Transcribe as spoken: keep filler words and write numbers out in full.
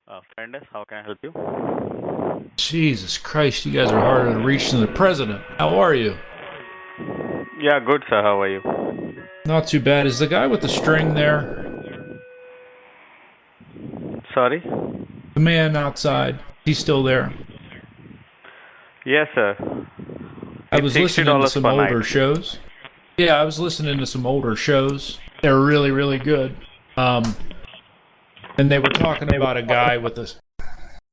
Uh, Fairness, how can I help you? Jesus Christ, you guys are harder to reach than the president. How are you? Yeah, good, sir. How are you? Not too bad. Is the guy with the string there? Sorry? The man outside. He's still there. Yes, sir. I It's was sixty listening to dollars some per night. older shows. Yeah, I was listening to some older shows. They were really, really good. Um, and they were talking about a guy with a